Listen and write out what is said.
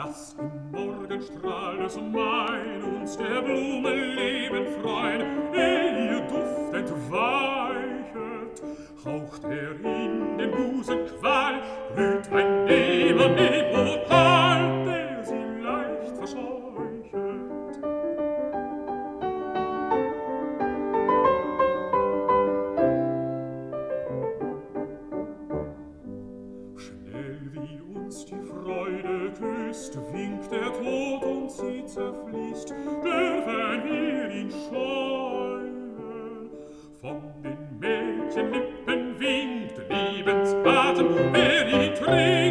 Lass im Morgenstrahl des Main uns der Blume Leben freuen, ehe ihr Duft entweichet, haucht er in den Busen Qual, blüht ein Nebenepotal, der sie leicht verscheuchet. Schnell wie uns die Freude küsst, winkt der Tod und sie zerfließt, dürfen wir ihn scheuen. Von den Mädchenlippen winkt Lebensatem, wer ihn trinkt,